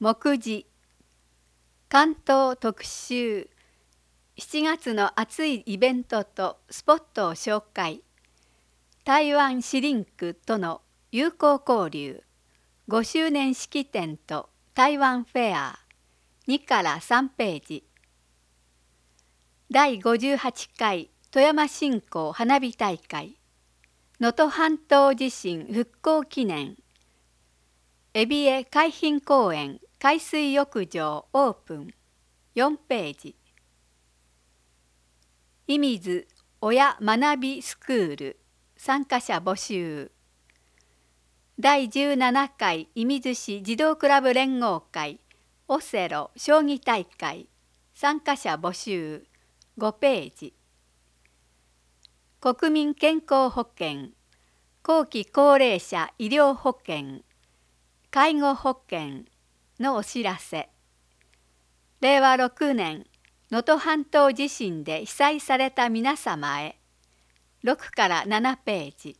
目次関東特集7月の熱いイベントとスポットを紹介。台湾シリンクとの友好交流5周年式典と台湾フェア2から3ページ。第58回富山振興花火大会能登半島地震復興記念海老江海浜公園海水浴場オープン4ページ。射水親学びスクール参加者募集。第17回射水市児童クラブ連合会オセロ将棋大会参加者募集5ページ。国民健康保険後期高齢者医療保険介護保険のお知らせ。令和6年能登半島地震で被災された皆様へ6から7ページ。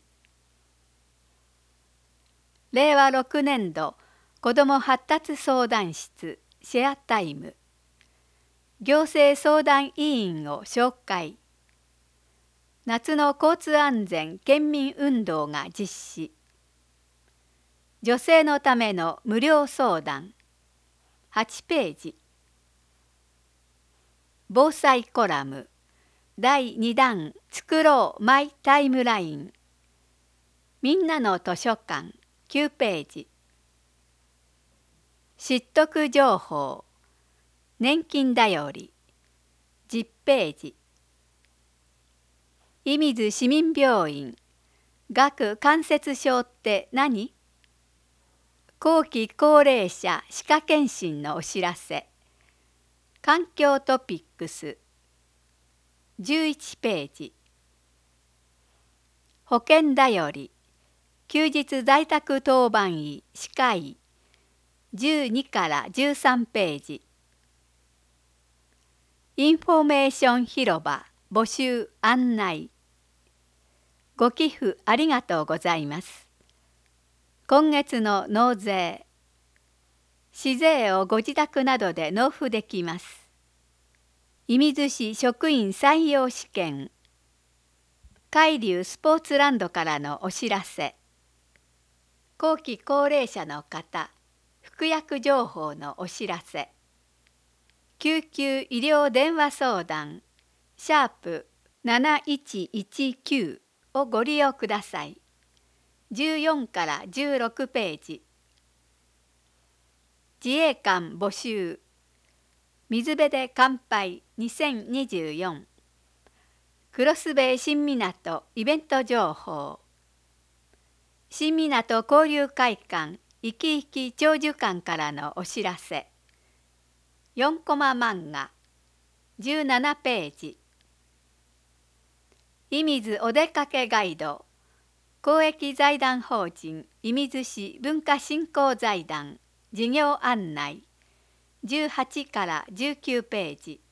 令和6年度子ども発達相談室シェアタイム行政相談委員を紹介。夏の交通安全県民運動が実施。女性のための無料相談8ページ。防災コラム第2弾作ろうマイタイムラインみんなの図書館9ページ。知得情報年金だより10ページ。射水市民病院顎関節症って何？後期高齢者歯科検診のお知らせ。環境トピックス11ページ。保険だより休日在宅当番医歯科医12から13ページ。インフォメーション広場募集案内。ご寄付ありがとうございます。今月の納税市税をご自宅などで納付できます。射水市職員採用試験海流スポーツランドからのお知らせ。後期高齢者の方服薬情報のお知らせ。救急医療電話相談#7119をご利用ください。14から16ページ。自衛官募集水辺で乾杯2024クロスベイ新港イベント情報。新港交流会館いきいき長寿館からのお知らせ。4コマ漫画17ページ。射水お出かけガイド公益財団法人射水市文化振興財団事業案内18から19ページ。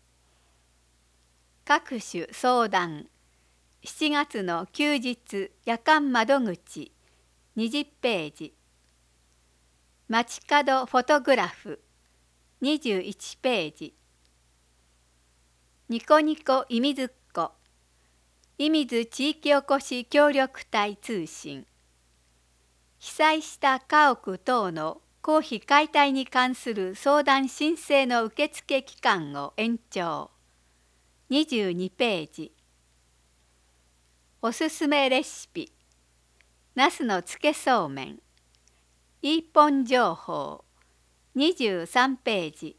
各種相談7月の休日夜間窓口20ページ。街角フォトグラフ21ページ。ニコニコ射水っ子射水地域おこし協力隊通信被災した家屋等の公費解体に関する相談申請の受付期間を延長22ページ。おすすめレシピナスのつけそうめんイーポン情報23ページ。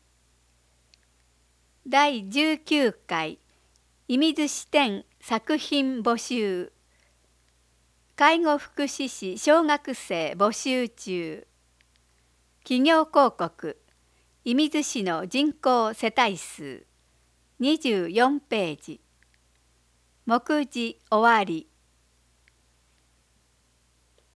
第19回射水市展作品募集介護福祉士小学生募集中。企業広告射水市の人口世帯数24ページ。目次終わり。